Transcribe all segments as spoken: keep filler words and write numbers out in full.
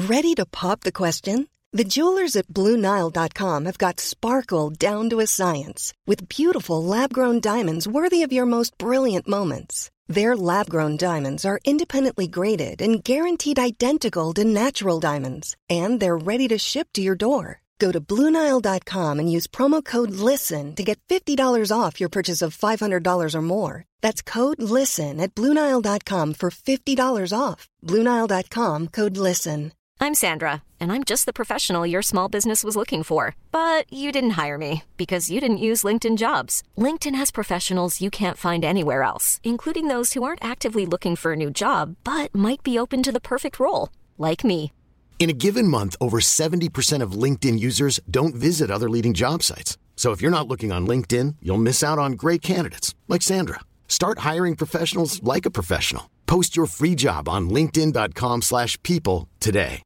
Ready to pop the question? The jewelers at Blue Nile dot com have got sparkle down to a science with beautiful lab-grown diamonds worthy of your most brilliant moments. Their lab-grown diamonds are independently graded and guaranteed identical to natural diamonds, and they're ready to ship to your door. Go to Blue Nile dot com and use promo code LISTEN to get fifty dollars off your purchase of five hundred dollars or more. That's code LISTEN at Blue Nile dot com for fifty dollars off. Blue Nile dot com, code LISTEN. I'm Sandra, and I'm just the professional your small business was looking for. But you didn't hire me because you didn't use LinkedIn Jobs. LinkedIn has professionals you can't find anywhere else, including those who aren't actively looking for a new job, but might be open to the perfect role, like me. In a given month, over seventy percent of LinkedIn users don't visit other leading job sites. So if you're not looking on LinkedIn, you'll miss out on great candidates like Sandra. Start hiring professionals like a professional. Post your free job on linkedin dot com slash people today.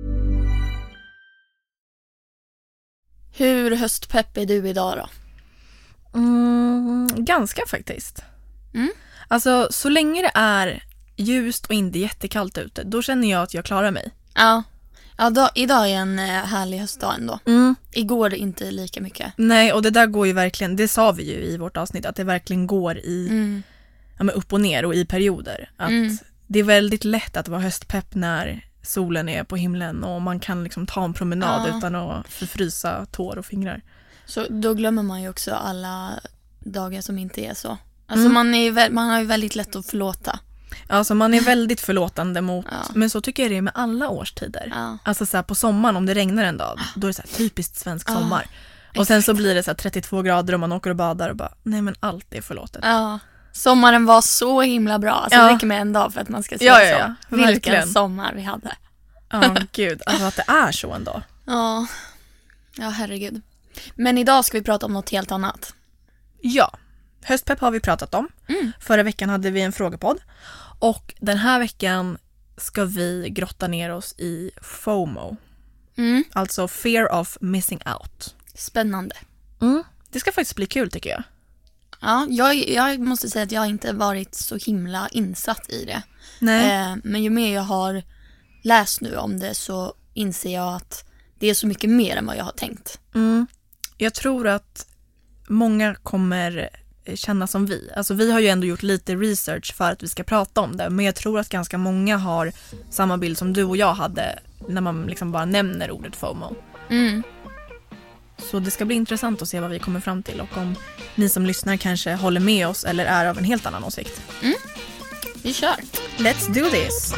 Hur höstpepp är du idag då? Mm, ganska faktiskt. Mm. Alltså så länge det är ljust och inte jättekallt ute, då känner jag att jag klarar mig. Ja. Ja, då, idag är en härlig höstdag ändå. Mm. Igår inte lika mycket. Nej, och det där går ju verkligen, det sa vi ju i vårt avsnitt, att det verkligen går i Mm. ja, men upp och ner och i perioder. Att Mm. det är väldigt lätt att vara höstpepp när solen är på himlen och man kan liksom ta en promenad Ja. utan att förfrysa tår och fingrar. Så då glömmer man ju också alla dagar som inte är så. Alltså Mm. man, är, vä- man har ju väldigt lätt att förlåta. Alltså man är väldigt förlåtande mot, Ja. men så tycker jag det är med alla årstider. Ja. Alltså så här, på sommaren om det regnar en dag, då är det så här typiskt svensk Ja, sommar. Och sen så blir det så här trettiotvå grader och man åker och badar och bara, nej men allt är förlåtet. Ja. Sommaren var så himla bra. Alltså Ja. det räcker med en dag för att man ska säga Ja, ja, ja. så. Vilken Verkligen. sommar vi hade. Ja, gud, alltså att det är så ändå. Ja. Ja, herregud. Men idag ska vi prata om något helt annat. Ja, höstpepp har vi pratat om. Mm. Förra veckan hade vi en frågepodd. Och den här veckan ska vi grotta ner oss i FOMO. Mm. Alltså fear of missing out. Spännande. Mm. Det ska faktiskt bli kul tycker jag. Ja, jag, jag måste säga att jag inte varit så himla insatt i det. Nej. Eh, men ju mer jag har läst nu om det så inser jag att det är så mycket mer än vad jag har tänkt. Mm. Jag tror att många kommer känna som vi. Alltså vi har ju ändå gjort lite research för att vi ska prata om det. Men jag tror att ganska många har samma bild som du och jag hade när man liksom bara nämner ordet FOMO. Mm. Så det ska bli intressant att se vad vi kommer fram till och om ni som lyssnar kanske håller med oss eller är av en helt annan åsikt. Mm. Vi kör. Let's do this!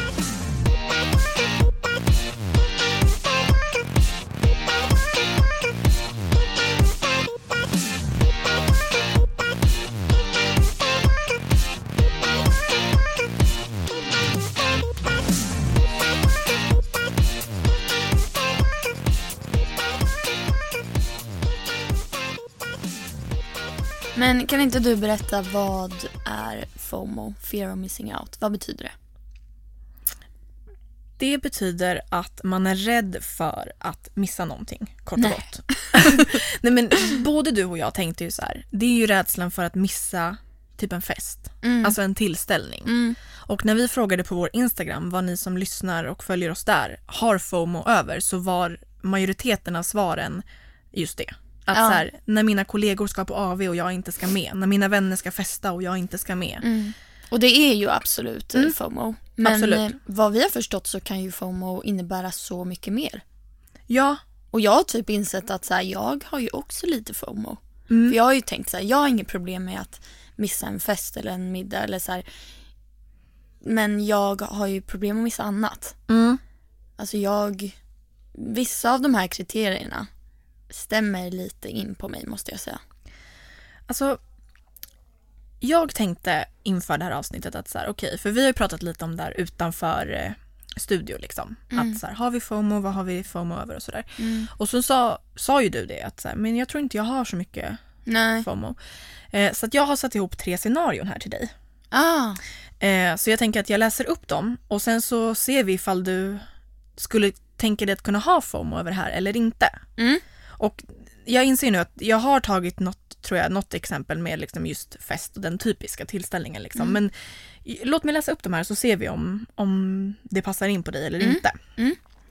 Men kan inte du berätta vad är FOMO, fear of missing out? Vad betyder det? Det betyder att man är rädd för att missa någonting, kort och Nej. gott. Nej, men både du och jag tänkte ju så här. Det är ju rädslan för att missa typ en fest. Mm. Alltså en tillställning. Mm. Och när vi frågade på vår Instagram vad ni som lyssnar och följer oss där har FOMO över, så var majoriteten av svaren just det. Att Ja. så här, när mina kollegor ska på A V och jag inte ska med. När mina vänner ska festa och jag inte ska med. Mm. Och det är ju absolut Mm. FOMO. Men Absolut. eh, vad vi har förstått så kan ju FOMO innebära så mycket mer. Ja. Och jag har typ insett att så här, jag har ju också lite FOMO. Mm. För jag har ju tänkt så här, jag har inget problem med att missa en fest eller en middag eller så här. Men jag har ju problem med att missa annat. Mm. Alltså jag, vissa av de här kriterierna stämmer lite in på mig, måste jag säga. Alltså, jag tänkte inför det här avsnittet att så här, okej, för vi har ju pratat lite om det här utanför eh, studio liksom. Mm. Att så här, har vi FOMO, vad har vi FOMO över och sådär. Mm. Och så sa, sa ju du det, att så här, men jag tror inte jag har så mycket Nej. FOMO. Eh, så att jag har satt ihop tre scenarion här till dig. Ah. Eh, så jag tänker att jag läser upp dem och sen så ser vi ifall du skulle tänka dig att kunna ha FOMO över det här eller inte. Mm. Och jag inser nu att jag har tagit något, tror jag, något exempel med liksom just fest och den typiska tillställningen liksom. Mm. Men låt mig läsa upp de här så ser vi om, om det passar in på dig eller Mm. inte. Mm.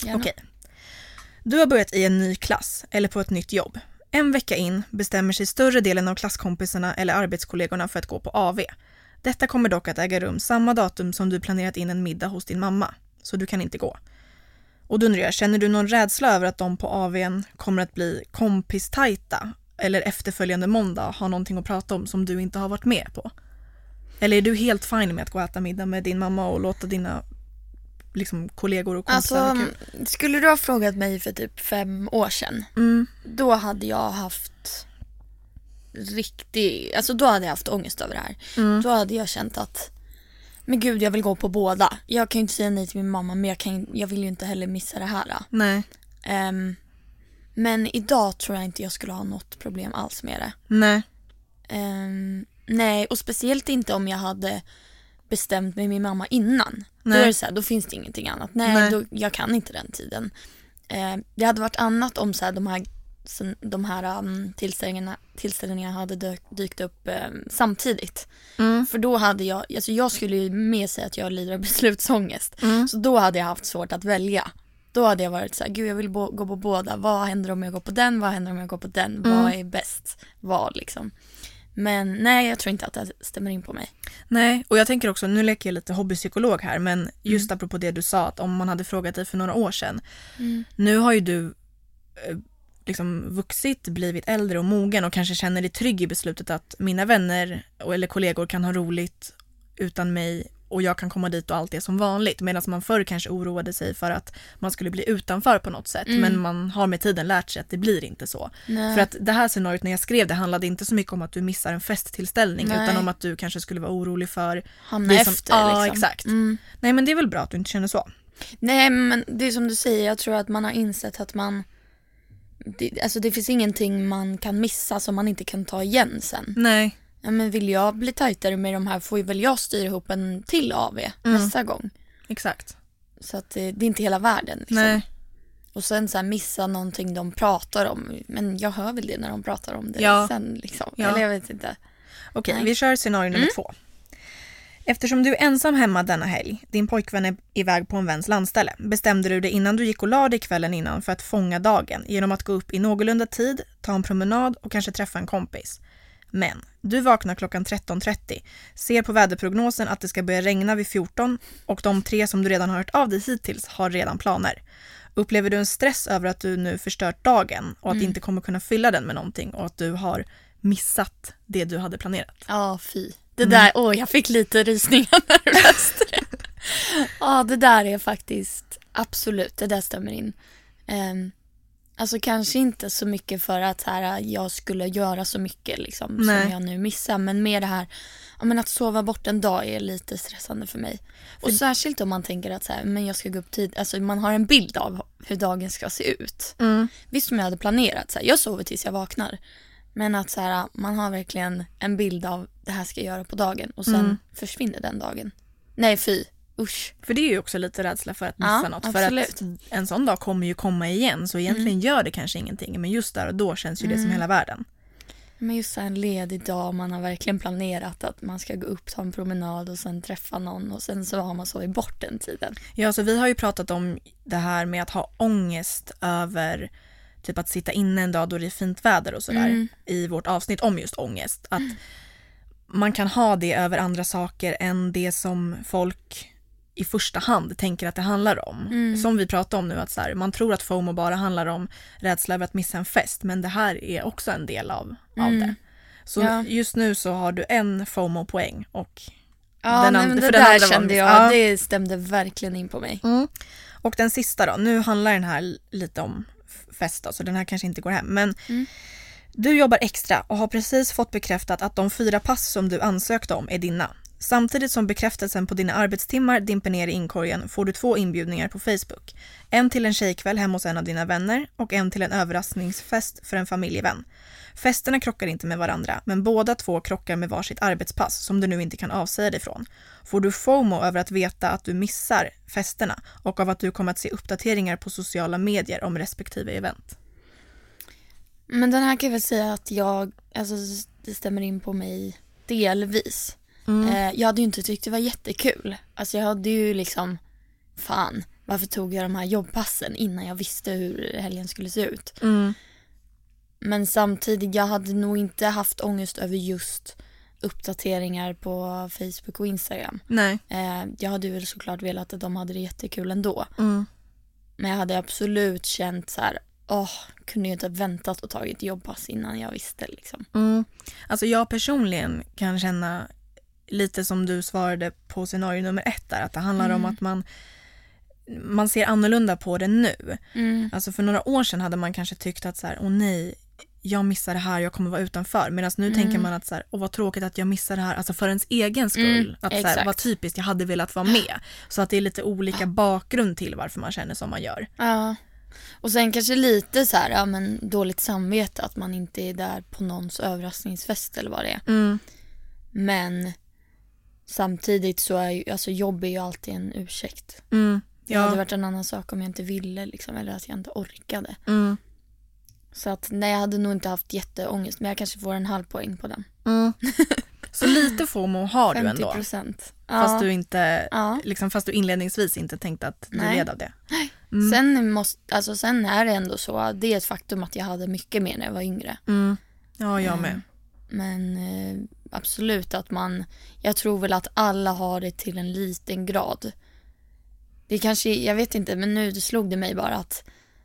Gärna. Okej. Du har börjat i en ny klass eller på ett nytt jobb. En vecka in bestämmer sig större delen av klasskompisarna eller arbetskollegorna för att gå på A V. Detta kommer dock att äga rum samma datum som du planerat in en middag hos din mamma. Så du kan inte gå. Och då undrar jag, känner du någon rädsla över att de på A V:n kommer att bli kompistajta? Eller efterföljande måndag ha någonting att prata om som du inte har varit med på? Eller är du helt fin med att gå och äta middag med din mamma och låta dina liksom, kollegor och kompisar Alltså, kul? skulle du ha frågat mig för typ fem år sedan, Mm. då hade jag haft riktig, alltså då hade jag haft ångest över det här. Mm. Då hade jag känt att, men gud, jag vill gå på båda. Jag kan ju inte säga nej till min mamma, men jag, kan, jag vill ju inte heller missa det här. Nej. Um, men idag tror jag inte jag skulle ha något problem alls med det. Nej. Um, nej, och speciellt inte om jag hade bestämt mig med min mamma innan. Nej. Då är det så här, då finns det ingenting annat. Nej, Nej. Då, jag kan inte den tiden. Uh, det hade varit annat om så här, de här, de här um, tillställningarna, tillställningarna hade dök, dykt upp um, samtidigt. Mm. För då hade jag, alltså jag skulle ju med säga att jag lider av beslutsångest. Mm. Så då hade jag haft svårt att välja. Då hade jag varit så här, gud jag vill bo- gå på båda. Vad händer om jag går på den? Vad händer om jag går på den? Mm. Vad är bäst val liksom? Men nej, jag tror inte att det stämmer in på mig. Nej, och jag tänker också, nu leker jag lite hobbypsykolog här, men just mm. apropå det du sa, att om man hade frågat dig för några år sedan. Mm. Nu har ju du eh, liksom vuxit, blivit äldre och mogen och kanske känner dig trygg i beslutet att mina vänner eller kollegor kan ha roligt utan mig och jag kan komma dit och allt är som vanligt. Medan man förr kanske oroade sig för att man skulle bli utanför på något sätt. Mm. Men man har med tiden lärt sig att det blir inte så. Nej. För att det här scenariot när jag skrev det handlade inte så mycket om att du missar en festtillställning. Nej. Utan om att du kanske skulle vara orolig för... Hamna det som, efter ja, liksom. Exakt. Mm. Nej, men det är väl bra att du inte känner så. Nej, men det är som du säger. Jag tror att man har insett att man... Det, alltså det finns ingenting man kan missa som man inte kan ta igen sen. Nej. Ja, men vill jag bli tajtare med de här får väl jag styra ihop en till A V mm. nästa gång. Exakt. Så att det, det är inte hela världen. Liksom. Nej. Och sen så här, missa någonting de pratar om. Men jag hör väl det när de pratar om det ja. sen liksom. Ja. Eller jag vet inte. Okej, okay, vi kör scenario nummer mm. två. Eftersom du är ensam hemma denna helg, din pojkvän är iväg på en väns landställe, bestämde du dig innan du gick och la dig kvällen innan för att fånga dagen genom att gå upp i någorlunda tid, ta en promenad och kanske träffa en kompis. Men du vaknar klockan tretton trettio, ser på väderprognosen att det ska börja regna vid fjorton och de tre som du redan har hört av dig hittills har redan planer. Upplever du en stress över att du nu förstört dagen och att mm. inte kommer kunna fylla den med någonting och att du har missat det du hade planerat? Ja, fy. Det där, åh, mm. jag fick lite rysningar när du läste det. Ja, det där är faktiskt, absolut, det där stämmer in. Um, alltså kanske inte så mycket för att här, jag skulle göra så mycket liksom, som jag nu missar. Men mer det här, ja, men att sova bort en dag är lite stressande för mig. Och för... särskilt om man tänker att så här, men jag ska gå upp tid. Alltså man har en bild av hur dagen ska se ut. Mm. Visst som jag hade planerat, så här, jag sover tills jag vaknar. Men att så här, man har verkligen en bild av det här ska jag göra på dagen. Och sen mm. försvinner den dagen. Nej, fy. Usch. För det är ju också lite rädsla för att missa ja, något. Absolut. För att en sån dag kommer ju komma igen. Så egentligen mm. gör det kanske ingenting. Men just där och då känns ju det mm. som hela världen. Men just en ledig dag, man har verkligen planerat att man ska gå upp, ta en promenad och sen träffa någon. Och sen så har man sovit bort den tiden. Ja, så vi har ju pratat om det här med att ha ångest över... Typ att sitta inne en dag då det är fint väder och sådär. Mm. I vårt avsnitt om just ångest. Att mm. man kan ha det över andra saker än det som folk i första hand tänker att det handlar om. Mm. Som vi pratar om nu. Att så här, man tror att FOMO bara handlar om rädsla över att missa en fest. Men det här är också en del av, mm. av det. Så ja. Just nu så har du en FOMO-poäng. Och ja, den nej, and- men det för där den andra kände jag. Ja. Det stämde verkligen in på mig. Mm. Och den sista då. Nu handlar den här lite om fest då, så den här kanske inte går hem. Men mm. du jobbar extra och har precis fått bekräftat att de fyra pass som du ansökte om är dina. Samtidigt som bekräftelsen på dina arbetstimmar dimper ner i inkorgen får du två inbjudningar på Facebook. En till en tjejkväll hemma hos en av dina vänner och en till en överraskningsfest för en familjevän. Festerna krockar inte med varandra, men båda två krockar med varsitt arbetspass som du nu inte kan avsäga dig från. Får du FOMO över att veta att du missar festerna och av att du kommer att se uppdateringar på sociala medier om respektive event? Men den här kan jag väl säga att jag, alltså det stämmer in på mig delvis. Mm. Eh, jag hade ju inte tyckt det var jättekul. Alltså jag hade ju liksom, fan, varför tog jag de här jobbpassen innan jag visste hur helgen skulle se ut. Mm. Men samtidigt, jag hade nog inte haft ångest över just uppdateringar på Facebook och Instagram. Nej. Eh, jag hade väl såklart velat att de hade det jättekul ändå. Mm. Men jag hade absolut känt så här, åh, kunde jag inte ha väntat och tagit jobbpass innan jag visste liksom. Mm. Alltså jag personligen kan känna lite som du svarade på scenario nummer ett där, att det handlar mm. om att man man ser annorlunda på det nu. Mm. Alltså för några år sedan hade man kanske tyckt att så här, åh nej, jag missar det här, jag kommer vara utanför. Medan nu mm. tänker man att så här, åh vad tråkigt att jag missar det här, alltså för ens egen skull. Mm, att så här, vad typiskt, jag hade velat vara med. Så att det är lite olika bakgrund till varför man känner som man gör. Ja. Och sen kanske lite så här, ja men dåligt samvete att man inte är där på någons överraskningsfest eller vad det är. Mm. Men samtidigt så är ju, alltså jobb är ju alltid en ursäkt. Mm. Det ja. hade varit en annan sak om jag inte ville liksom, eller att jag inte orkade. Mm. Så att nej, jag hade nog inte haft jätteångest, men jag kanske får en halv poäng på den. Mm. Så lite FOMO har du ändå. femtio procent. Fast ja. du inte ja. liksom, fast du inledningsvis inte tänkte att du nej. led av det. Mm. Sen, måste, alltså, sen är det ändå så, det är ett faktum att jag hade mycket mer när jag var yngre. Mm. Ja, jag med. Mm. Men eh, absolut att man, jag tror väl att alla har det till en liten grad. Det kanske, jag vet inte, men nu det slog det mig bara att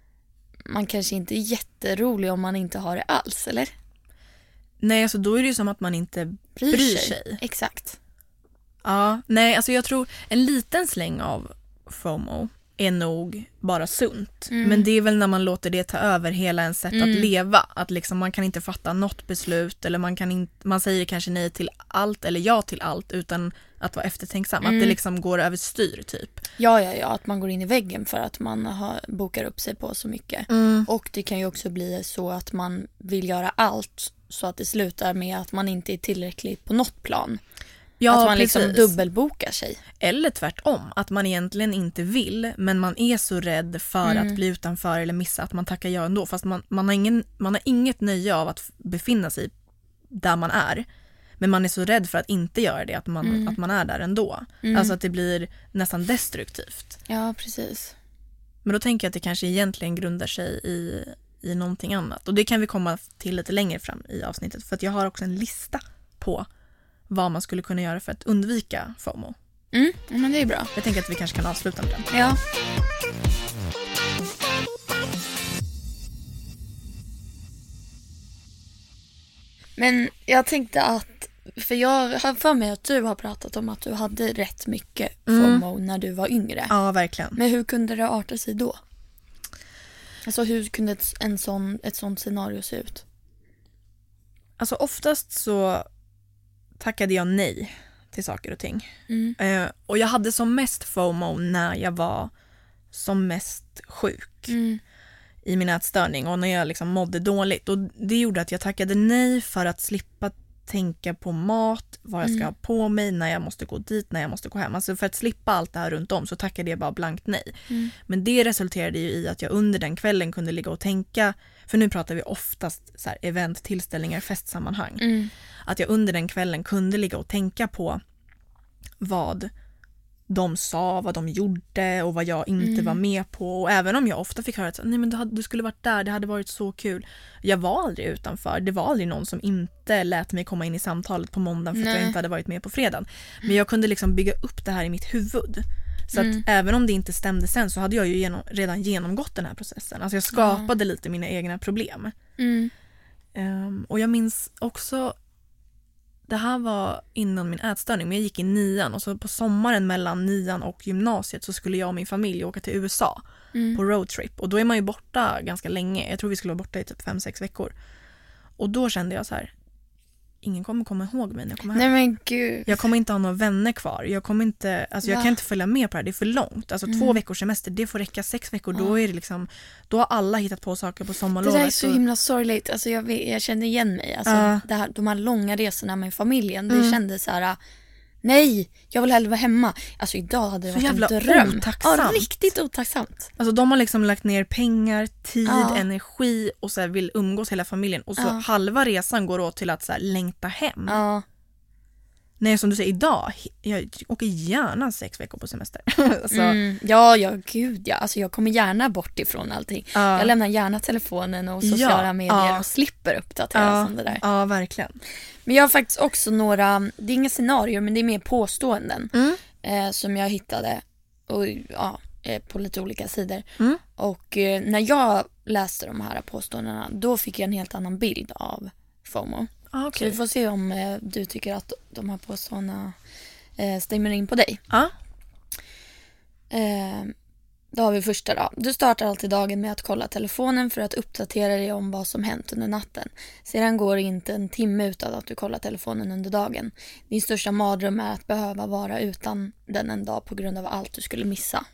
man kanske inte är jätterolig om man inte har det alls, eller? Nej, alltså då är det ju som att man inte bryr, bryr sig. sig. Exakt. Ja, nej, alltså jag tror en liten släng av FOMO är nog bara sunt. Mm. Men det är väl när man låter det ta över hela ens sätt mm. att leva. Att liksom man kan inte fatta något beslut, eller man kan inte, man säger kanske nej till allt eller ja till allt utan att vara eftertänksam. Mm. Att det liksom går över styr typ. Ja, ja, ja. Att man går in i väggen för att man har, bokar upp sig på så mycket. Mm. Och det kan ju också bli så att man vill göra allt så att det slutar med att man inte är tillräcklig på något plan. Ja, att man precis. liksom dubbelbokar sig. Eller tvärtom, att man egentligen inte vill, men man är så rädd för mm. att bli utanför eller missa att man tackar ja ändå. Fast man, man, har ingen, man har inget nöje av att befinna sig där man är. Men man är så rädd för att inte göra det, att man, mm. att man är där ändå. Mm. Alltså att det blir nästan destruktivt. Ja, precis. Men då tänker jag att det kanske egentligen grundar sig i, i någonting annat. Och det kan vi komma till lite längre fram i avsnittet. För att jag har också en lista på vad man skulle kunna göra för att undvika FOMO. Mm, men det är bra. Jag tänker att vi kanske kan avsluta med den. Ja. Men jag tänkte att, för jag har för mig att du har pratat om att du hade rätt mycket FOMO mm. när du var yngre. Ja, verkligen. Men hur kunde det arta sig då? Alltså hur kunde ett, en sån, ett sånt scenario se ut? Alltså oftast så tackade jag nej till saker och ting. Mm. Uh, och jag hade som mest FOMO när jag var som mest sjuk mm. i min ätstörning och när jag liksom mådde dåligt. Och det gjorde att jag tackade nej för att slippa tänka på mat, vad jag ska mm. ha på mig, när jag måste gå dit, när jag måste gå hem. Alltså för att slippa allt det här runt om så tackade jag bara blankt nej. Mm. Men det resulterade ju i att jag under den kvällen kunde ligga och tänka, för nu pratar vi oftast så här event, tillställningar, festsammanhang. Mm. Att jag under den kvällen kunde ligga och tänka på vad de sa, vad de gjorde och vad jag inte mm. var med på. Och även om jag ofta fick höra att nej, men du, hade, du skulle varit där, det hade varit så kul. Jag var aldrig utanför. Det var aldrig någon som inte lät mig komma in i samtalet på måndagen för nej. att jag inte hade varit med på fredagen. Men jag kunde liksom bygga upp det här i mitt huvud. Så att mm. även om det inte stämde sen så hade jag ju genom, redan genomgått den här processen. Alltså jag skapade ja. lite mina egna problem. Mm. Um, och jag minns också, det här var innan min ätstörning, men jag gick i nian och så på sommaren mellan nian och gymnasiet så skulle jag och min familj åka till U S A mm. på roadtrip. Och då är man ju borta ganska länge. Jag tror vi skulle vara borta i typ fem sex veckor. Och då kände jag så här, ingen kommer komma ihåg mig när jag kommer hem. Nej men gud. Jag kommer inte ha några vänner kvar. Jag kommer inte, alltså jag kan inte följa med på det här. Det är för långt. Alltså mm. två veckors semester, det får räcka sex veckor. Mm. Då är det liksom, då har alla hittat på saker på sommarlovet. Det där är så himla sorgligt. Alltså jag, jag känner igen mig. Alltså uh. det här, de här långa resorna med familjen, det mm. kändes så här. Nej, jag vill hellre vara hemma. Alltså idag hade det så varit jävla en dröm. Otacksamt. Ja, riktigt otacksamt. Alltså de har liksom lagt ner pengar, tid, ja. energi och så här vill umgås hela familjen. Och så ja. halva resan går åt till att så här längta hem. Ja. Nej, som du säger, idag, jag åker gärna sex veckor på semester. alltså. mm, ja, ja, gud ja. Alltså jag kommer gärna bort ifrån allting. Uh, jag lämnar gärna telefonen och sociala ja, medier uh, och slipper uppdatera uh, som det där. Ja, uh, verkligen. Men jag har faktiskt också några, det är inga scenarier men det är mer påståenden Mm. eh, som jag hittade och, ja, eh, på lite olika sidor. Mm. Och eh, när jag läste de här påståendena då fick jag en helt annan bild av FOMO. Ah, okay. Så vi får se om eh, du tycker att de här påståendena eh, stämmer in på dig. Ja. Eh, då har vi första då. Du startar alltid dagen med att kolla telefonen för att uppdatera dig om vad som hänt under natten. Sedan går det inte en timme utan att du kollar telefonen under dagen. Din största mardröm är att behöva vara utan den en dag på grund av allt du skulle missa.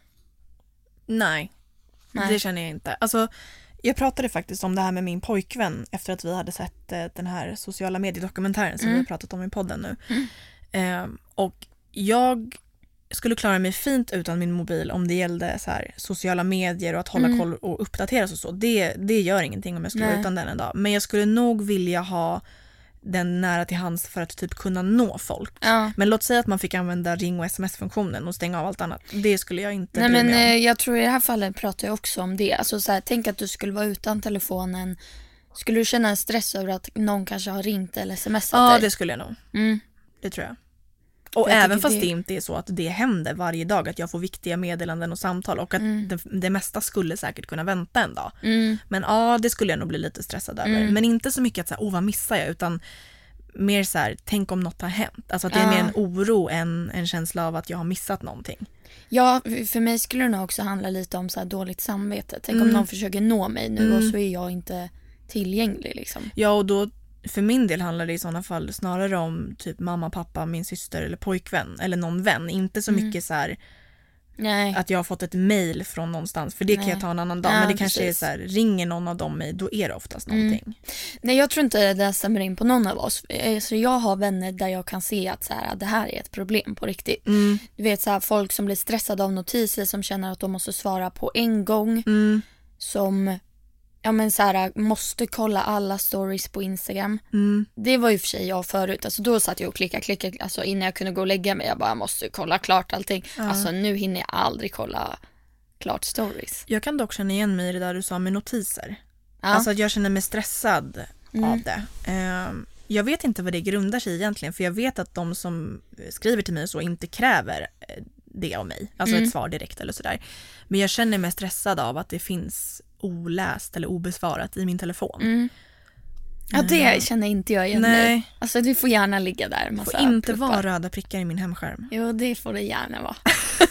Nej, Nej. det känner jag inte. Alltså, jag pratade faktiskt om det här med min pojkvän efter att vi hade sett eh, den här sociala mediedokumentären som Mm. vi har pratat om i podden nu. Mm. Eh, och jag skulle klara mig fint utan min mobil om det gällde så här, sociala medier och att hålla Mm. koll och uppdateras och så. Det, det gör ingenting om jag skulle Nej. vara utan den en dag. Men jag skulle nog vilja ha den nära till hands för att typ kunna nå folk. Ja. Men låt säga att man fick använda ring- och sms-funktionen och stänga av allt annat. Det skulle jag inte Nej, bry men mig om. eh, jag tror i det här fallet pratar jag också om det. Alltså så här, tänk att du skulle vara utan telefonen. Skulle du känna en stress över att någon kanske har ringt eller smsat Ja, dig? det skulle jag nog. Mm. Det tror jag. Och jag även tycker fast det- det inte är så att det händer varje dag att jag får viktiga meddelanden och samtal och att Mm. det, det mesta skulle säkert kunna vänta en dag. Mm. Men ja, det skulle jag nog bli lite stressad över. Mm. Men inte så mycket att säga, åh vad missar jag, utan mer så här, tänk om något har hänt. Alltså att det är Ja. mer en oro än en känsla av att jag har missat någonting. Ja, för mig skulle det nog också handla lite om så här dåligt samvete. Tänk Mm. om någon försöker nå mig nu Mm. och så är jag inte tillgänglig liksom. Ja, och då för min del handlar det i sådana fall snarare om typ mamma, pappa, min syster eller pojkvän eller någon vän. Inte så Mm. mycket så här Nej. att jag har fått ett mejl från någonstans, för det kan Nej. jag ta en annan dag. Ja, men det kanske precis. är så här, ringer någon av dem mig, då är det oftast Mm. någonting. Nej, jag tror inte det stämmer in på någon av oss. Eh, Så jag har vänner där jag kan se att så här, det här är ett problem på riktigt. Mm. Du vet så här, folk som blir stressade av notiser som känner att de måste svara på en gång. Mm. Som ja, men så här, måste kolla alla stories på Instagram. Mm. Det var ju för sig jag förut. Alltså, då satt jag och klickade, klickade. Alltså, innan jag kunde gå och lägga mig. Jag bara måste kolla klart allting. Ja. Alltså nu hinner jag aldrig kolla klart stories. Jag kan dock känna igen mig i det där du sa med notiser. Ja. Alltså att jag känner mig stressad Mm. av det. Ehm, jag vet inte vad det grundar sig egentligen, för jag vet att de som skriver till mig så inte kräver eh, det av mig. Alltså Mm. ett svar direkt eller sådär. Men jag känner mig stressad av att det finns oläst eller obesvarat i min telefon. Mm. Ja, det känner inte jag igen Nej. nu. Alltså du får gärna ligga där. Det Massa får inte pluppar. vara röda prickar i min hemskärm. Jo, det får det gärna vara.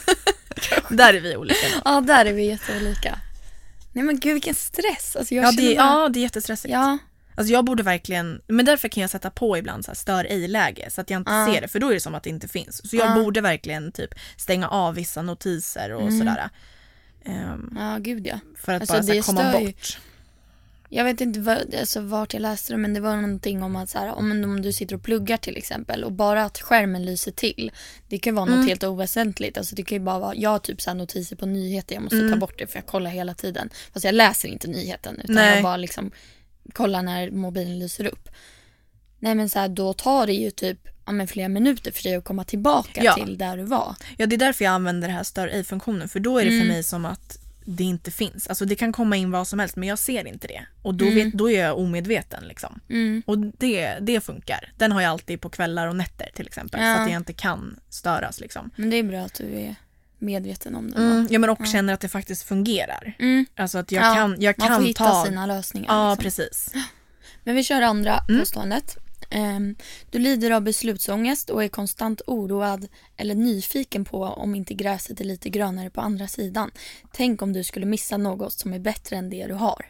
Där är vi olika. Ja, där är vi jätteolika. Nej men gud, vilken stress. Alltså, jag Ja känner det, bara... ja, det är jättestressigt. Ja. Alltså jag borde verkligen, men därför kan jag sätta på ibland så här stör ej-läge så att jag inte Ja. ser det, för då är det som att det inte finns. Så jag Ja. borde verkligen typ stänga av vissa notiser och Mm. sådär. Ehm, Ja, gud ja. för att Alltså, bara så här, det komma stör ju- bort. Jag vet inte vad, alltså, vart jag läste det, men det var någonting om att så här, om, om du sitter och pluggar till exempel och bara att skärmen lyser till, det kan vara något Mm. helt oväsentligt. Alltså, det kan ju bara vara, jag har typ så här notiser på nyheter, jag måste Mm. ta bort det för jag kollar hela tiden. Fast jag läser inte nyheten utan Nej. jag bara liksom kollar när mobilen lyser upp. Nej men så här, då tar det ju typ ja, men flera minuter för dig att komma tillbaka Ja. till där du var. Ja, det är därför jag använder det här stör ej-funktionen, för då är det Mm. för mig som att det inte finns. Alltså det kan komma in vad som helst, men jag ser inte det. Och då, Mm. vet, då är jag omedveten liksom. Mm. Och det, det funkar. Den har jag alltid på kvällar och nätter till exempel. Ja. Så att jag inte kan störas liksom. Men det är bra att du är medveten om det. Mm, då. ja, men och Ja. känner att det faktiskt fungerar. Mm. Alltså att jag Ja, kan, jag Man kan får hitta ta... sina lösningar. Ja, liksom. precis. Men vi kör andra Mm. påståendet. Ehm, du lider av beslutsångest och är konstant oroad eller nyfiken på om inte gräset är lite grönare på andra sidan. Tänk om du skulle missa något som är bättre än det du har.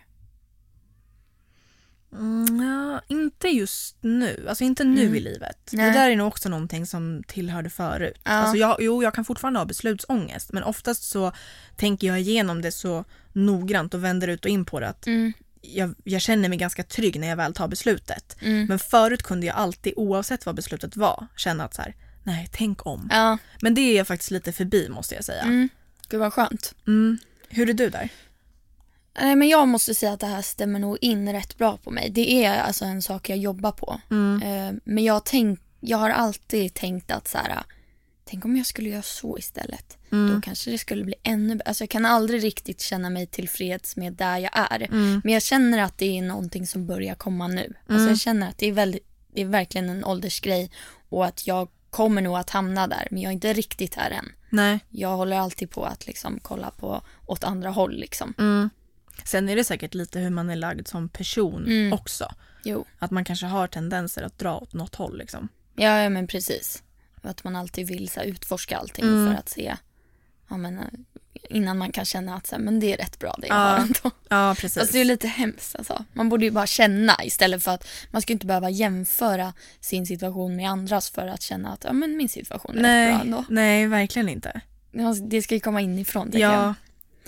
Mm, ja, inte just nu. Alltså inte nu Mm. i livet. Nej. Det där är nog också någonting som tillhörde förut. Ja. Alltså jag, jo, jag kan fortfarande ha beslutsångest. Men oftast så tänker jag igenom det så noggrant och vänder ut och in på det. Att Mm. jag, jag känner mig ganska trygg när jag väl tar beslutet. Mm. Men förut kunde jag alltid, oavsett vad beslutet var, känna att så här, nej, tänk om. Ja. Men det är jag faktiskt lite förbi, måste jag säga. Mm. Gud vad skönt. Mm. Hur är du där? Nej, men jag måste säga att det här stämmer nog in rätt bra på mig. Det är alltså en sak jag jobbar på. Mm. Eh, men jag tänk, jag har alltid tänkt att så här, tänk om jag skulle göra så istället. Mm. Då kanske det skulle bli ännu bättre. Alltså jag kan aldrig riktigt känna mig tillfreds med där jag är. Mm. Men jag känner att det är någonting som börjar komma nu. Mm. Alltså jag känner att det är, väldigt, det är verkligen en åldersgrej. Och att jag kommer nog att hamna där. Men jag är inte riktigt här än. Nej. Jag håller alltid på att liksom kolla på åt andra håll liksom. Mm. Sen är det säkert lite hur man är lagd som person Mm. också. Jo. Att man kanske har tendenser att dra åt något håll liksom. Ja, ja men precis. Att man alltid vill så här, utforska allting Mm. för att se. Ja, men, innan man kan känna att så här, men det är rätt bra det jag Ja. har ändå. Ja, precis. Alltså det är lite hemskt alltså. Man borde ju bara känna istället för att man ska inte behöva jämföra sin situation med andras för att känna att ja, men min situation är nej, rätt bra ändå. nej, verkligen inte. Det ska ju komma inifrån, tänker Ja. jag.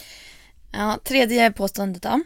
Ja, tredje påståendet då.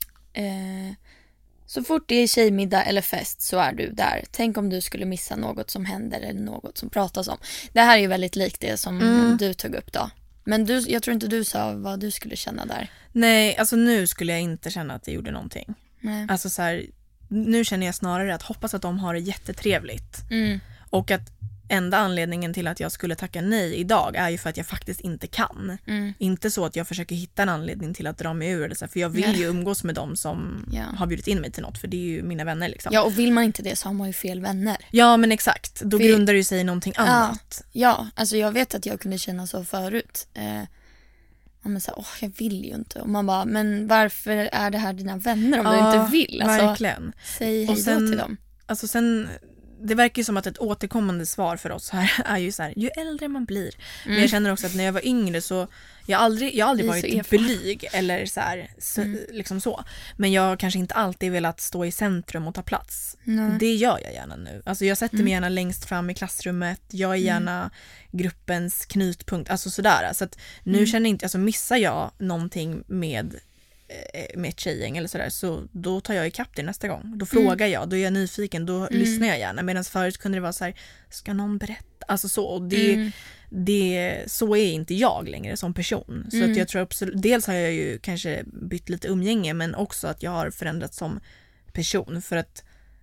Eh, så fort det är tjejmiddag eller fest så är du där. Tänk om du skulle missa något som händer eller något som pratas om. Det här är ju väldigt likt det som Mm. du tog upp då. Men du, jag tror inte du sa vad du skulle känna där. Nej, alltså nu skulle jag inte känna att det gjorde någonting. Nej. Alltså så här, nu känner jag snarare att hoppas att de har det jättetrevligt. Mm. Och att enda anledningen till att jag skulle tacka nej idag är ju för att jag faktiskt inte kan. Mm. Inte så att jag försöker hitta en anledning till att dra mig ur det. Så här, för jag vill Nej. ju umgås med dem som Ja. har bjudit in mig till något. För det är ju mina vänner liksom. Ja, och vill man inte det så har man ju fel vänner. Ja, men exakt. Då För- grundar det ju sig i någonting annat. Ja, alltså jag vet att jag kunde känna så förut. Eh, ja, men så här, åh, jag vill ju inte. Och man bara, men varför är det här dina vänner om du Ja, inte vill? Alltså, verkligen. säg hej Och då sen- till dem. Alltså sen, det verkar ju som att ett återkommande svar för oss här är ju så här, ju äldre man blir. Men jag känner också att när jag var yngre så, jag har aldrig, jag har aldrig Vi är så varit erfarna. blyg eller så här, så, liksom så. Men jag har kanske inte alltid velat stå i centrum och ta plats. Nej. Det gör jag gärna nu. Alltså jag sätter mig gärna längst fram i klassrummet, jag är gärna gruppens knutpunkt, alltså sådär. Så att nu känner jag inte, alltså missar jag någonting med med ett tjejgäng eller sådär, så då tar jag ikapp det nästa gång. Då frågar jag, då är jag nyfiken, då Mm. lyssnar jag gärna. Medan förut kunde det vara så här, ska någon berätta? Alltså så, och det, Mm. det, så är inte jag längre som person. Så Mm. att jag tror absolut, dels har jag ju kanske bytt lite umgänge, men också att jag har förändrats som person. För att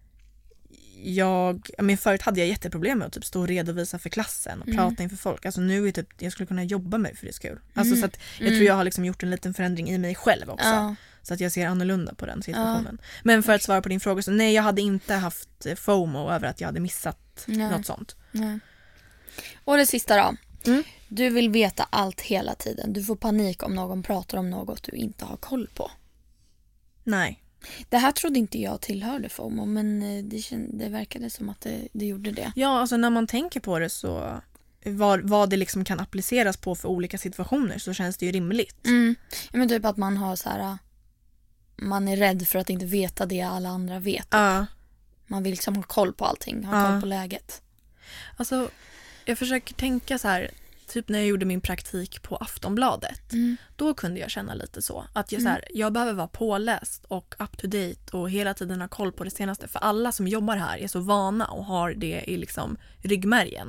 jag, men förut hade jag jätteproblem med att typ stå och redovisa för klassen och Mm. prata inför folk. Alltså nu är typ, jag skulle kunna jobba med för det skull. Alltså Mm. så att jag Mm. tror jag har liksom gjort en liten förändring i mig själv också. Ja. Så att jag ser annorlunda på den situationen. Men för att svara på din fråga så nej, jag hade inte haft FOMO över att jag hade missat Nej. något sånt. Nej. Och det sista då. Mm. Du vill veta allt hela tiden. Du får panik om någon pratar om något du inte har koll på. Nej. Det här trodde inte jag tillhörde FOMO, men eh, det, känd, det verkade som att det, det gjorde det. Ja, alltså när man tänker på det så vad, vad det liksom kan appliceras på för olika situationer så känns det ju rimligt. Mm. Ja, men typ att man har så här, man är rädd för att inte veta det alla andra vet. Ja. Man vill liksom ha koll på allting, ha Ja. koll på läget. Alltså, jag försöker tänka så här, typ när jag gjorde min praktik på Aftonbladet. Mm. Då kunde jag känna lite så. Att jag, så här, jag behöver vara påläst och up to date och hela tiden ha koll på det senaste. För alla som jobbar här är så vana och har det i liksom ryggmärgen.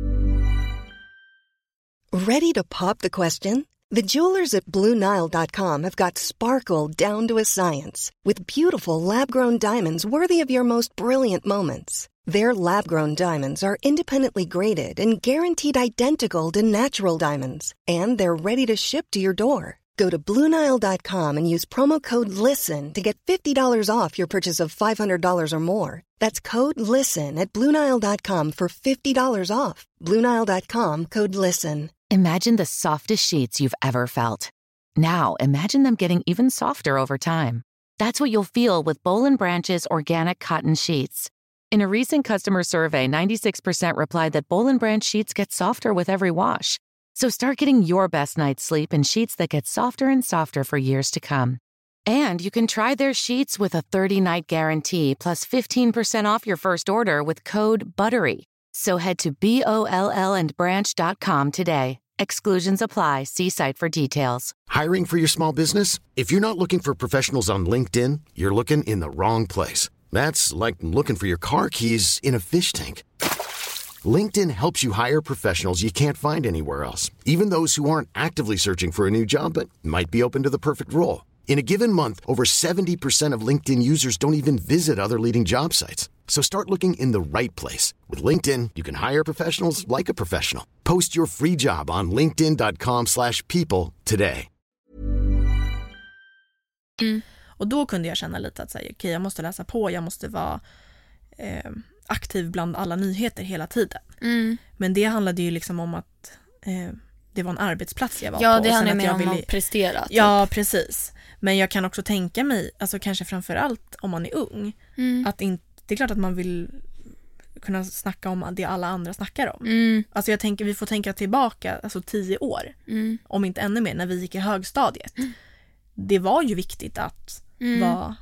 Ready to pop the question? The jewelers at Blue Nile dot com have got sparkle down to a science with beautiful lab-grown diamonds worthy of your most brilliant moments. Their lab-grown diamonds are independently graded and guaranteed identical to natural diamonds, and they're ready to ship to your door. Go to Blue Nile dot com and use promo code LISTEN to get fifty dollars off your purchase of five hundred dollars or more. That's code LISTEN at Blue Nile dot com for fifty dollars off. Blue Nile dot com, code LISTEN. Imagine the softest sheets you've ever felt. Now, imagine them getting even softer over time. That's what you'll feel with Boll and Branch's organic cotton sheets. In a recent customer survey, ninety-six percent replied that Boll and Branch sheets get softer with every wash. So start getting your best night's sleep in sheets that get softer and softer for years to come. And you can try their sheets with a thirty-night guarantee plus fifteen percent off your first order with code BUTTERY. So head to B O L L and branch dot com today. Exclusions apply. See site for details. Hiring for your small business? If you're not looking for professionals on LinkedIn, you're looking in the wrong place. That's like looking for your car keys in a fish tank. LinkedIn helps you hire professionals you can't find anywhere else, even those who aren't actively searching for a new job but might be open to the perfect role. In a given month, over seventy percent of LinkedIn users don't even visit other leading job sites. So start looking in the right place. With LinkedIn, you can hire professionals like a professional. Post your free job on linkedin dot com slash people today. Mm. Och då kunde jag känna lite att säga, okej, okay, jag måste läsa på, jag måste vara eh, aktiv bland alla nyheter hela tiden. Mm. Men det handlade ju liksom om att eh, det var en arbetsplats jag var ja, på. Ja, det handlar mer om ville... att prestera. Typ. Ja, precis. Men jag kan också tänka mig, alltså kanske framförallt om man är ung, mm. att in, det är klart att man vill kunna snacka om det alla andra snackar om. Mm. Alltså jag tänker, vi får tänka tillbaka alltså tio år, mm. om inte ännu mer, när vi gick i högstadiet. Mm. Det var ju viktigt att mm. vara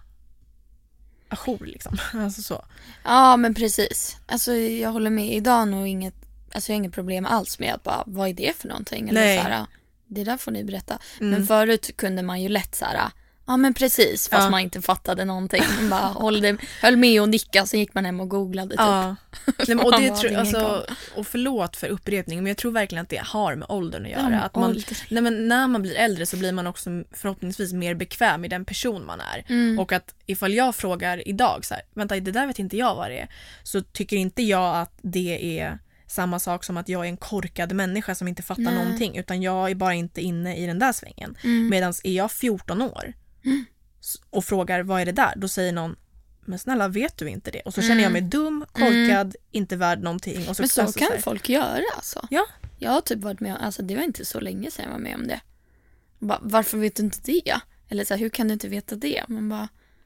ajour liksom. Alltså så. Ja, men precis. Alltså jag håller med. Idag nog inget, alltså jag har inget problem alls med att bara, vad är det för någonting? Eller Nej. så här, det där får ni berätta. Mm. Men förut kunde man ju lätt så här, ja men precis, fast ja. man inte fattade någonting. Man bara höll, höll med och nickade, så gick man hem och googlade typ. Ja. Nej, men, och, det tro, alltså, och förlåt för upprepning, men jag tror verkligen att det har med åldern att göra. Ja, att man, ålder. nej, men när man blir äldre så blir man också förhoppningsvis mer bekväm i den person man är. Mm. Och att ifall jag frågar idag så här, vänta, det där vet inte jag vad det är, så tycker inte jag att det är samma sak som att jag är en korkad människa som inte fattar Nej. någonting, utan jag är bara inte inne i den där svängen. Mm. Medan är jag fjorton år mm. och frågar vad är det där, då säger någon, men snälla, vet du inte det? Och så känner mm. jag mig dum, korkad, mm. inte värd någonting. Och så, men så alltså, kan så här, folk göra alltså. Ja. Jag har typ varit med, alltså det var inte så länge sedan jag var med om det. Bara, varför vet du inte det? Eller så här, hur kan du inte veta det? Man bara,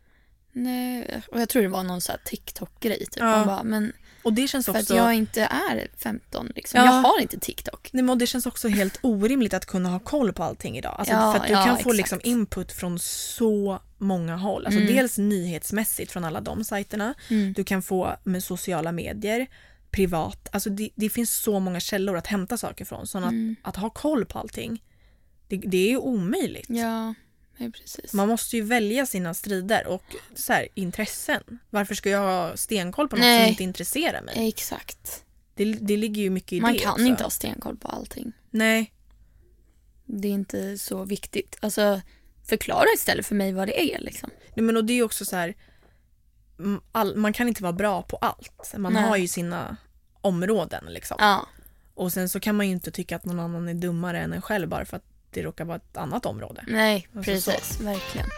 nej. Och jag tror det var någon så här TikTok-grej typ. Ja. Man bara, men och det känns för också... att jag inte är femton liksom. Ja. Jag har inte TikTok. Nej, men det känns också helt orimligt att kunna ha koll på allting idag. Alltså, Ja, för att du ja, kan få exakt. liksom input från så många håll. Alltså, Mm. dels nyhetsmässigt från alla de sajterna. Mm. Du kan få med sociala medier, privat. Alltså, det, det finns så många källor att hämta saker från. Så Mm. att, att ha koll på allting, det, det är ju omöjligt. Ja, nej, precis. Man måste ju välja sina strider och så här, intressen. Varför ska jag ha stenkoll på något Nej. som inte intresserar mig? Exakt. Det, det ligger ju mycket i Man det kan också. inte ha stenkoll på allting. Nej. Det är inte så viktigt. Alltså, förklara istället för mig vad det är liksom. Nej, men och det är ju också så här, all, man kan inte vara bra på allt. Man Nej. har ju sina områden liksom. Ja. Och sen så kan man ju inte tycka att någon annan är dummare än en själv bara för att det råkar vara ett annat område. Nej, Alltså precis. så. Verkligen.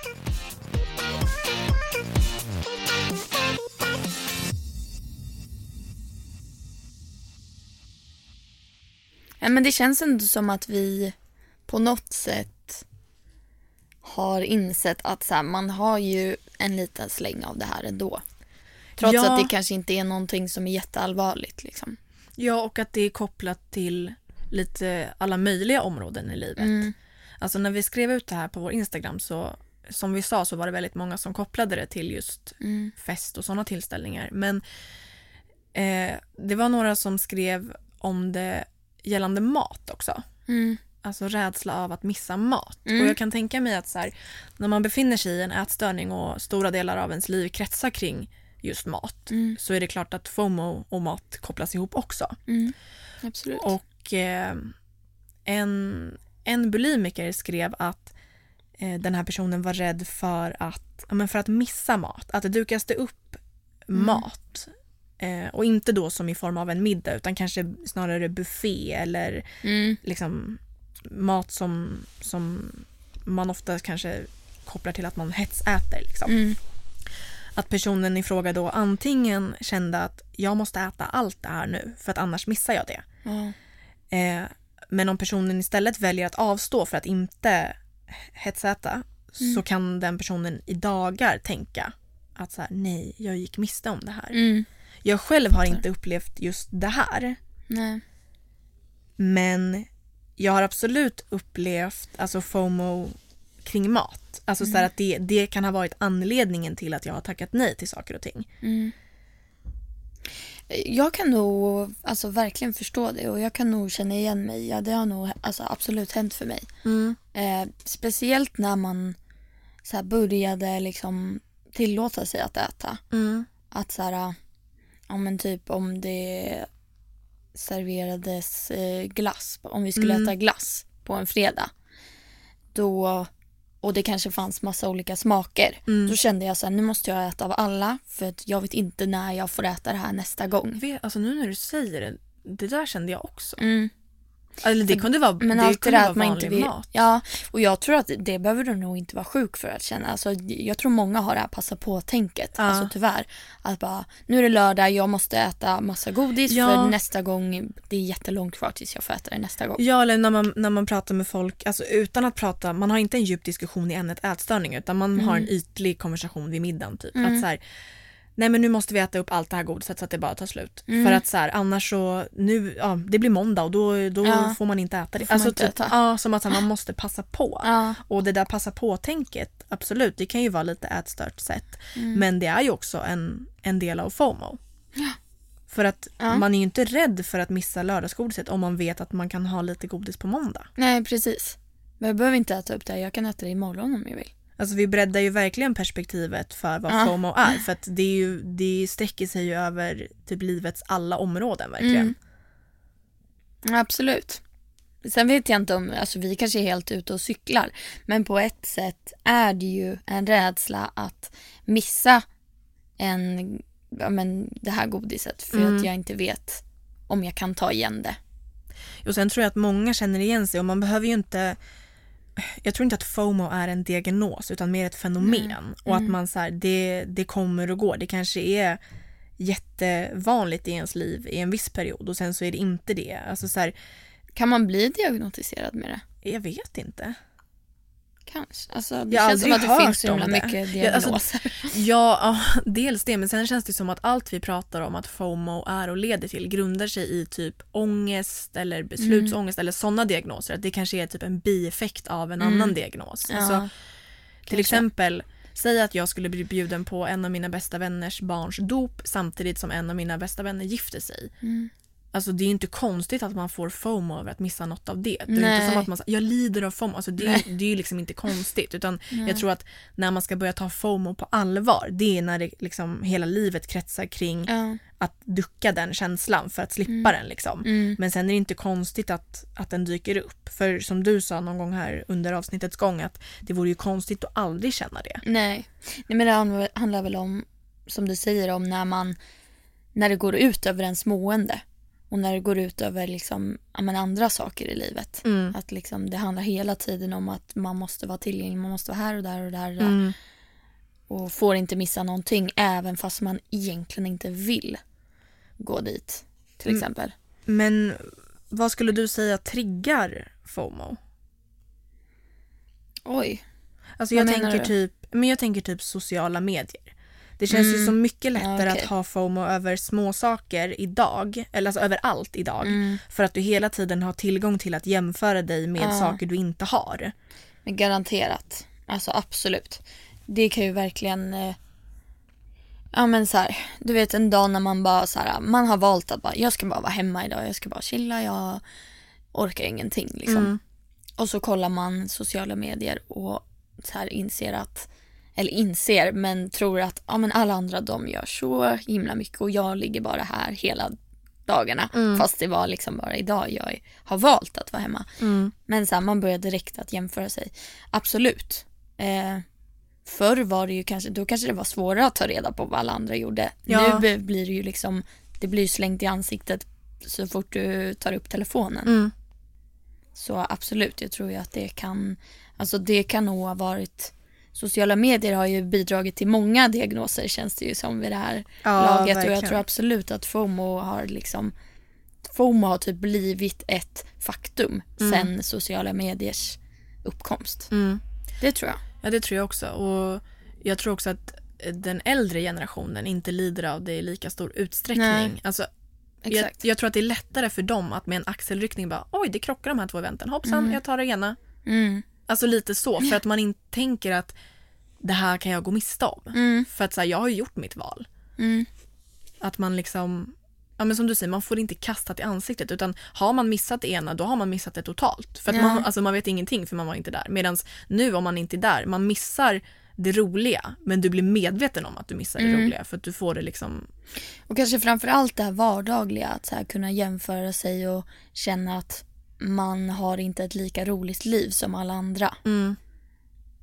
Ja, men det känns ändå som att vi på något sätt har insett att så här, man har ju en liten släng av det här ändå. Trots Ja. att det kanske inte är någonting som är jätteallvarligt liksom. Ja, och att det är kopplat till lite alla möjliga områden i livet. Mm. Alltså när vi skrev ut det här på vår Instagram, så som vi sa så var det väldigt många som kopplade det till just Mm. fest och sådana tillställningar. Men eh, det var några som skrev om det gällande mat också. Mm. Alltså rädsla av att missa mat. Mm. Och jag kan tänka mig att så här, när man befinner sig i en ätstörning och stora delar av ens liv kretsar kring just mat, Mm. så är det klart att FOMO och mat kopplas ihop också. Mm. Absolut. Och eh, en, en bulimiker skrev att eh, den här personen var rädd för att, ja, men för att missa mat. Att det dukas det upp Mm. mat. Eh, och inte då som i form av en middag, utan kanske snarare buffé eller Mm. liksom mat som, som man ofta kanske kopplar till att man hetsäter. Liksom. Mm. Att personen i fråga då antingen kände att jag måste äta allt det här nu för att annars missar jag det. Ja. Eh, men om personen istället väljer att avstå för att inte hetsäta, Mm. så kan den personen i dagar tänka att så här, nej, jag gick miste om det här. Mm. Jag själv har inte upplevt just det här, Nej. men jag har absolut upplevt alltså FOMO kring mat. Alltså Mm. så här att det, det kan ha varit anledningen till att jag har tackat nej till saker och ting. Mm. Jag kan nog alltså, verkligen förstå det, och jag kan nog känna igen mig. Ja, det har nog alltså, absolut hänt för mig. Mm. Eh, speciellt när man så här, började liksom tillåta sig att äta. Mm. Att så här, ja, men typ om det serverades eh, glass, om vi skulle Mm. äta glass på en fredag, då, och det kanske fanns massa olika smaker. Mm. Då kände jag så här, nu måste jag äta av alla för att jag vet inte när jag får äta det här nästa gång. Vet, alltså nu när du säger det, det där kände jag också. Mm. Eller det kunde vara, men det allt kunde det vara att man vanlig inte vill, mat. ja, och jag tror att det behöver du nog inte vara sjuk för att känna. Alltså, jag tror många har det här passa på-tänket. Ja. Alltså tyvärr. Att bara, nu är det lördag, jag måste äta massa godis Ja. för nästa gång, det är jättelångt kvar tills jag får äta det nästa gång. Ja, eller när man, när man pratar med folk, alltså utan att prata, man har inte en djup diskussion i ämnet ätstörning, utan man Mm. har en ytlig konversation vid middagen typ. Mm. Att så här, nej men nu måste vi äta upp allt det här godiset så att det bara tar slut. Mm. För att så här, annars så, nu, ja, det blir måndag och då, då Ja. får man inte äta det. Då får man Alltså inte typ, äta. ja, som att så här, man måste passa på. Ja. Och det där passa på-tänket, absolut, det kan ju vara lite ätstört sätt. Mm. Men det är ju också en, en del av FOMO. Ja. För att Ja. man är ju inte rädd för att missa lördagsgodiset om man vet att man kan ha lite godis på måndag. Nej, precis. Men jag behöver inte äta upp det, jag kan äta det imorgon om jag vill. Alltså vi breddar ju verkligen perspektivet för vad Ja. FOMO är. För att det, är ju, det sträcker sig ju över typ livets alla områden verkligen. Mm. Ja, absolut. Sen vet jag inte om, alltså vi kanske är helt ute och cyklar. Men på ett sätt är det ju en rädsla att missa en, ja, men det här godiset. För Mm. att jag inte vet om jag kan ta igen det. Och sen tror jag att många känner igen sig och man behöver ju inte, jag tror inte att FOMO är en diagnos utan mer ett fenomen. Mm. Och att Mm. man så här, det, det kommer och går. Det kanske är jättevanligt i ens liv i en viss period och sen så är det inte det. Alltså så här, Kan man bli diagnostiserad med det? jag vet inte. Kanske. Alltså, det Jag har känns som att aldrig det hört finns så himla om det. mycket Ja, alltså, diagnoser. Ja, ja, dels det. Men sen känns det som att allt vi pratar om att FOMO är och leder till grundar sig i typ ångest eller beslutsångest eller sådana diagnoser. Att det kanske är typ en bieffekt av en Mm. annan diagnos. Ja, Alltså, till kanske. exempel, säg att jag skulle bli bjuden på en av mina bästa vänners barns dop samtidigt som en av mina bästa vänner gifter sig. Mm. Alltså det är ju inte konstigt att man får FOMO över att missa något av det. Det är Nej. inte som att man säger, jag lider av FOMO. Alltså det, är, det är ju liksom inte konstigt. Utan jag tror att när man ska börja ta FOMO på allvar, det är när det liksom hela livet kretsar kring Ja. att ducka den känslan för att slippa den liksom. Mm. Men sen är det inte konstigt att, att den dyker upp. För som du sa någon gång här under avsnittets gång, att det vore ju konstigt att aldrig känna det. Nej. Nej, men det handlar- handlar väl om, som du säger, om när man när det går ut över ens mående och när det går ut över liksom, ja, men andra saker i livet. Mm. Att liksom, det handlar hela tiden om att man måste vara tillgänglig, man måste vara här och där och där och där. Mm. Och får inte missa någonting även fast man egentligen inte vill gå dit, till Mm. exempel. Men vad skulle du säga triggar FOMO? Oj. Alltså jag Vad menar tänker, du? typ, men jag tänker typ sociala medier. Det känns ju Mm. så mycket lättare Ja, okej. att ha FOMO över små saker idag, eller alltså över allt idag, Mm. för att du hela tiden har tillgång till att jämföra dig med Ja. saker du inte har. Men garanterat. Alltså absolut. Det kan ju verkligen eh, ja men så här, du vet en dag när man bara så här, man har valt att bara, jag ska bara vara hemma idag, jag ska bara chilla, jag orkar ingenting liksom. Mm. Och så kollar man sociala medier och så här inser att, eller inser men tror att ja men alla andra de gör så himla mycket och jag ligger bara här hela dagarna. Mm. Fast det var liksom bara idag jag har valt att vara hemma. Mm. Men så här, man börjar direkt att jämföra sig. Absolut. Eh, förr var det ju kanske, då kanske det var svårare att ta reda på vad alla andra gjorde. Ja. Nu blir det ju liksom, det blir ju slängt i ansiktet så fort du tar upp telefonen. Mm. Så absolut, jag tror ju att det kan, alltså det kan nog ha varit, sociala medier har ju bidragit till många diagnoser känns det ju som vid det här Ja, laget. Och verkligen. jag tror absolut att FOMO har liksom, FOMO har typ blivit ett faktum Mm. sen sociala mediers uppkomst. Mm. Det tror jag. Ja, det tror jag också. Och jag tror också att den äldre generationen inte lider av det i lika stor utsträckning. Nej. Alltså, jag, Exakt. jag tror att det är lättare för dem att med en axelryckning bara, oj det krockar de här två eventen, hoppsan Mm. jag tar det ena. Mm. Alltså lite så, för att man inte tänker att det här kan jag gå miste om. Mm. För att så här, jag har ju gjort mitt val. Mm. Att man liksom, ja men som du säger, man får inte kastat i ansiktet, utan har man missat det ena, då har man missat det totalt. För att Ja. man, alltså man vet ingenting för man var inte där. Medan nu om man inte är där, man missar det roliga, men du blir medveten om att du missar det Mm. roliga, för att du får det liksom. Och kanske framförallt det här vardagliga, att så här kunna jämföra sig och känna att man har inte ett lika roligt liv som alla andra. Mm.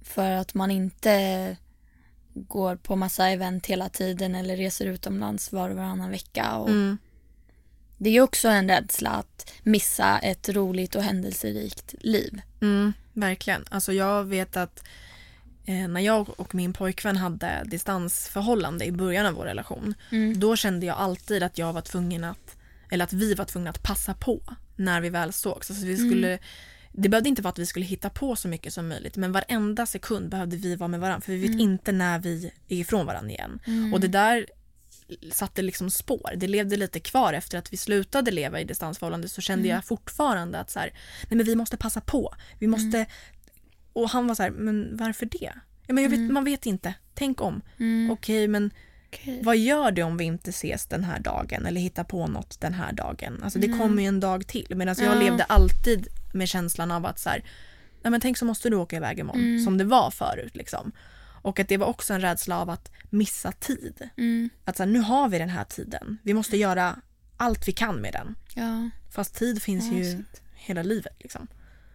för att man inte går på massa event hela tiden eller reser utomlands var och varannan vecka. Och Mm. det är också en rädsla att missa ett roligt och händelserikt liv. Mm, verkligen. Alltså jag vet att eh, när jag och min pojkvän hade distansförhållande i början av vår relation, Mm. då kände jag alltid att jag var tvungen att, eller att vi var tvungna att passa på när vi väl sågs. Alltså vi skulle, mm. Det behövde inte vara att vi skulle hitta på så mycket som möjligt, men varenda sekund behövde vi vara med varandra, för vi vet mm. inte när vi är ifrån varandra igen. Mm. Och det där satte liksom spår. Det levde lite kvar efter att vi slutade leva i distansförhållande, så kände mm. jag fortfarande att så här, nej men vi måste passa på. Vi måste mm. Och han var så här, men varför det? Ja, men jag vet, mm. man vet inte. Tänk om. Mm. Okej, men okay. vad gör det om vi inte ses den här dagen eller hittar på något den här dagen? Alltså det mm. kommer ju en dag till. Medan ja. jag levde alltid med känslan av att så här, nej men tänk så måste du åka iväg imorgon, mm. som det var förut liksom. Och att det var också en rädsla av att missa tid. Mm. Att så här, nu har vi den här tiden. Vi måste göra allt vi kan med den. Ja. Fast tid finns ja, ju sant. hela livet liksom.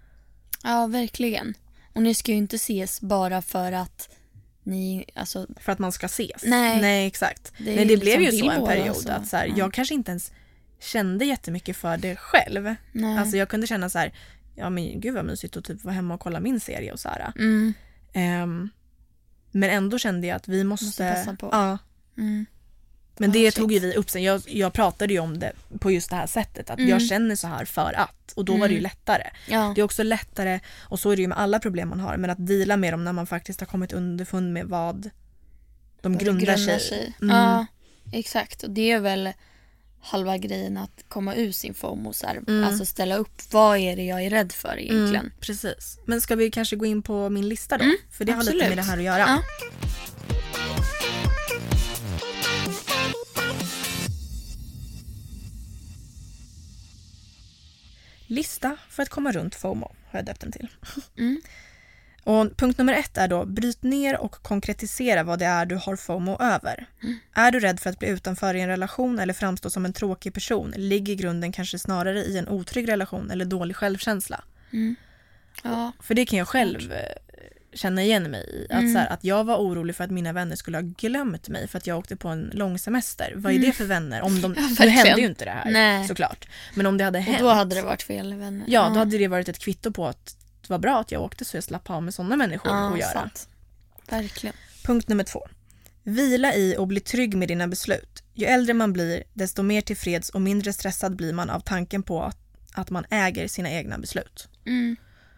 Ja, verkligen. Och ni ska ju inte ses bara för att ni, alltså... För att man ska ses. Nej, Nej exakt. Det, Nej, det blev liksom ju så en period alltså. att så här, ja. jag kanske inte ens kände jättemycket för det själv. Nej. Alltså jag kunde känna så här, ja men gud vad mysigt att typ vara hemma och kolla min serie och så här. Mm. Um, men ändå kände jag att vi måste... måste passa på. Ja. Mm. Men det oh, tog ju vi upp sen. Jag, jag pratade ju om det på just det här sättet. Att mm. jag känner så här för att. Och då mm. var det ju lättare. Ja. Det är också lättare, och så är det ju med alla problem man har, men att dela med dem när man faktiskt har kommit underfund med vad de vad grundar, grundar sig. sig. Mm. Ja, exakt. Och det är väl halva grejen att komma ur sin FOMO. Så här. Mm. Alltså ställa upp, vad är det jag är rädd för egentligen. Mm, precis. Men ska vi kanske gå in på min lista då? Mm, för det absolut. har lite med det här att göra. Ja. Lista för att komma runt FOMO har jag döpt den till. Mm. Och punkt nummer ett är då, bryt ner och konkretisera vad det är du har FOMO över. Mm. Är du rädd för att bli utanför i en relation eller framstå som en tråkig person, ligger grunden kanske snarare i en otrygg relation eller dålig självkänsla. Mm. Ja. För det kan jag själv känna igen mig i. Att, mm. så här, att jag var orolig för att mina vänner skulle ha glömt mig för att jag åkte på en lång semester. Vad är mm. det för vänner? Om de, ja, nu hände ju inte det här, Nej. såklart. Men om det hade hänt... Och då hade det varit fel vänner. Ja, då hade det varit ett kvitto på att det var bra att jag åkte, så jag slapp ha med sådana människor ja, att göra. Sant. Verkligen. Punkt nummer två. Vila i och bli trygg med dina beslut. Ju äldre man blir, desto mer tillfreds och mindre stressad blir man av tanken på att, att man äger sina egna beslut. Mm.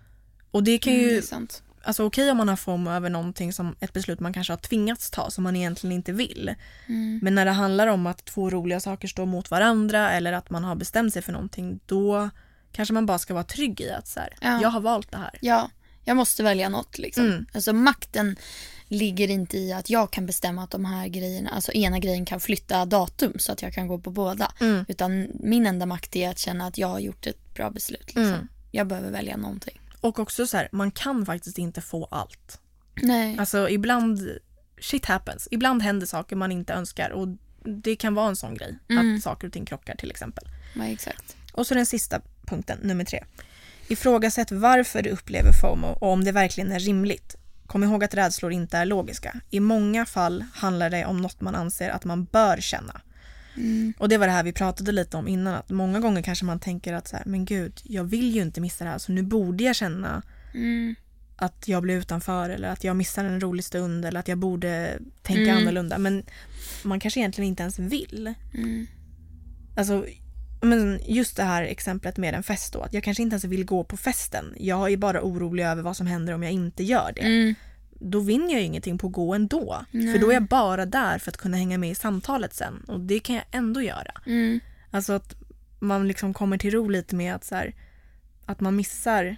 Och det kan ju... Mm, det är sant. Alltså okej om man har FOMO över någonting, som ett beslut man kanske har tvingats ta som man egentligen inte vill. Mm. Men när det handlar om att två roliga saker står mot varandra eller att man har bestämt sig för någonting, då kanske man bara ska vara trygg i att så här, ja. jag har valt det här. Ja, jag måste välja något liksom. Mm. Alltså makten ligger inte i att jag kan bestämma att de här grejerna, alltså ena grejen kan flytta datum så att jag kan gå på båda. Mm. Utan min enda makt är att känna att jag har gjort ett bra beslut liksom. Mm. Jag behöver välja någonting. Och också så här, man kan faktiskt inte få allt. Nej. Alltså ibland, shit happens. Ibland händer saker man inte önskar, och det kan vara en sån grej. Mm. Att saker och ting krockar till exempel. Ja, exakt. Och så den sista punkten, nummer tre. Ifrågasätt varför du upplever FOMO och om det verkligen är rimligt. Kom ihåg att rädslor inte är logiska. I många fall handlar det om något man anser att man bör känna. Mm. Och det var det här vi pratade lite om innan, att många gånger kanske man tänker att så här, men gud, jag vill ju inte missa det här, så nu borde jag känna mm. att jag blir utanför, eller att jag missar en rolig stund, eller att jag borde tänka mm. annorlunda, men man kanske egentligen inte ens vill. Mm. Alltså, men just det här exemplet med en fest då, att jag kanske inte ens vill gå på festen, jag är bara orolig över vad som händer om jag inte gör det. Mm. Då vinner jag ju ingenting på att gå ändå. Nej. För då är jag bara där för att kunna hänga med i samtalet sen. Och det kan jag ändå göra. Mm. Alltså att man liksom kommer till ro lite med att så här, att man missar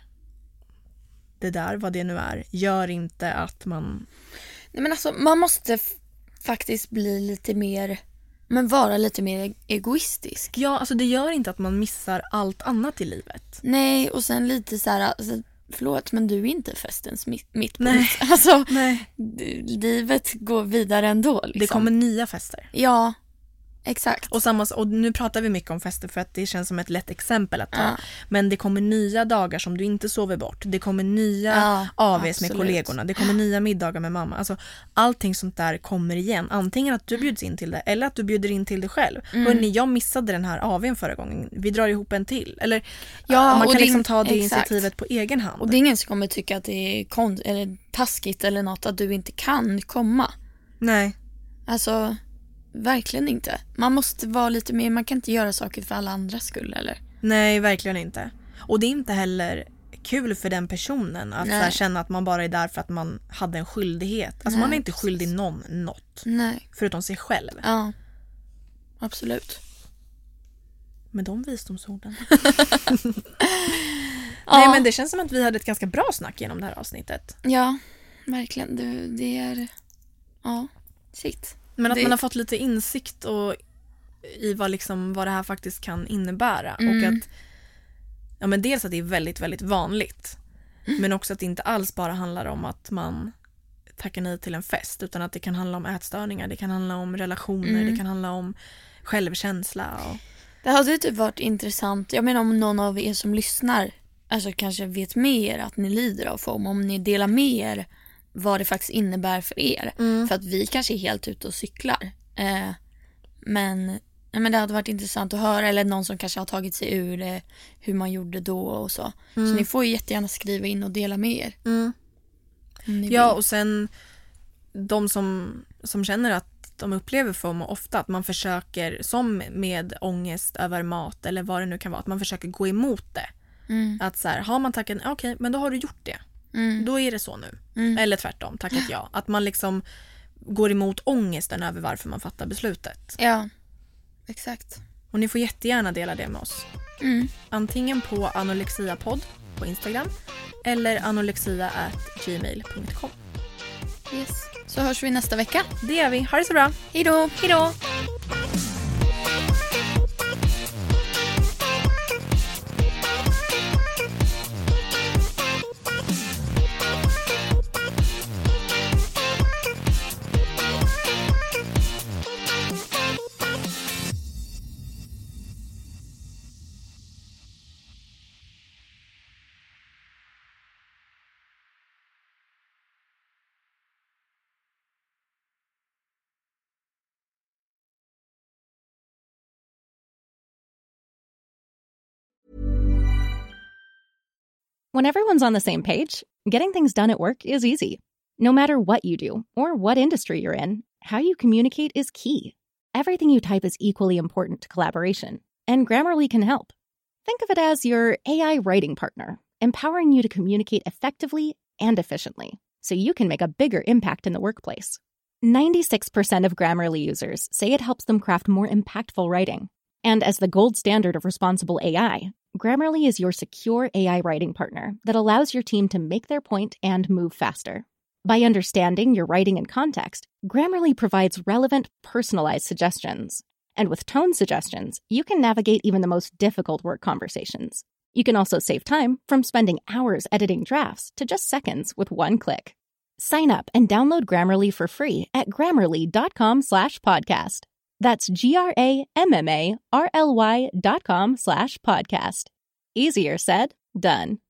det där, vad det nu är, gör inte att man... Nej, men alltså man måste f- faktiskt bli lite mer, men vara lite mer egoistisk. Ja, alltså det gör inte att man missar allt annat i livet. Nej, och sen lite så här, alltså, förlåt, men du är inte festens mittpunkt. Nej. Alltså, Nej. livet går vidare ändå. Liksom. Det kommer nya fester. Ja, exakt. Och, samma, och nu pratar vi mycket om fester för att det känns som ett lätt exempel att ta. Ja. Men det kommer nya dagar som du inte sover bort. Det kommer nya Ja, A Vs absolut. med kollegorna. Det kommer nya middagar med mamma. Alltså, allting sånt där kommer igen. Antingen att du bjuds in till det eller att du bjuder in till det själv. Mm. Hörrni, jag missade den här A Vn förra gången. Vi drar ihop en till. Eller Ja, man och kan det- liksom ta det exakt. initiativet på egen hand. Och det är ingen som kommer tycka att det är kon- eller taskigt eller något att du inte kan komma. Nej. Alltså, verkligen inte. Man måste vara lite mer, man kan inte göra saker för alla andras skull, eller? Nej, verkligen inte. Och det är inte heller kul för den personen att så här, känna att man bara är där för att man hade en skyldighet. Alltså Nej, man är inte precis. skyldig någon något. Nej. Förutom sig själv. Ja, absolut. Med de visdomsorden. Ja. Nej, men det känns som att vi hade ett ganska bra snack genom det här avsnittet. Ja, verkligen. Det, det är... Ja, shit. Men att Det- man har fått lite insikt och i vad, liksom, vad det här faktiskt kan innebära. Mm. Och att ja, men dels att det är väldigt, väldigt vanligt. Mm. Men också att det inte alls bara handlar om att man tackar nej till en fest. Utan att det kan handla om ätstörningar, det kan handla om relationer, Mm. det kan handla om självkänsla. Och... Det hade typ varit intressant. Jag menar om någon av er som lyssnar alltså kanske vet mer att ni lider av FOMO. Om ni delar med er vad det faktiskt innebär för er. Mm. För att vi kanske är helt ute och cyklar. Eh, men, ja, men det hade varit intressant att höra. Eller någon som kanske har tagit sig ur det. Hur man gjorde då och så. Mm. Så ni får ju jättegärna skriva in och dela med er. Mm. om ni Ja, vill. och sen de som, som känner att de upplever FOMO ofta, att man försöker, som med ångest över mat eller vad det nu kan vara, att man försöker gå emot det. Mm. Att så här, har man tackat, okej, okay, men då har du gjort det. Mm. Då är det så nu. Mm. Eller tvärtom, tackat ja. Att man liksom går emot ångesten över varför man fattar beslutet. Ja, exakt. Och ni får jättegärna dela det med oss. Mm. Antingen på anorexiapodd på Instagram eller anorexia at gmail punkt com. Yes. Så hörs vi nästa vecka. Det gör vi. Ha det så bra. Hej då! Hej då! When everyone's on the same page, getting things done at work is easy. No matter what you do or what industry you're in, how you communicate is key. Everything you type is equally important to collaboration, and Grammarly can help. Think of it as your A I writing partner, empowering you to communicate effectively and efficiently, so you can make a bigger impact in the workplace. ninety-six percent of Grammarly users say it helps them craft more impactful writing. And as the gold standard of responsible A I, Grammarly is your secure A I writing partner that allows your team to make their point and move faster. By understanding your writing and context, Grammarly provides relevant, personalized suggestions. And with tone suggestions, you can navigate even the most difficult work conversations. You can also save time from spending hours editing drafts to just seconds with one click. Sign up and download Grammarly for free at grammarly.com slash podcast. That's G-R-A-M-M-A-R-L-Y dot com slash podcast. Easier said, done.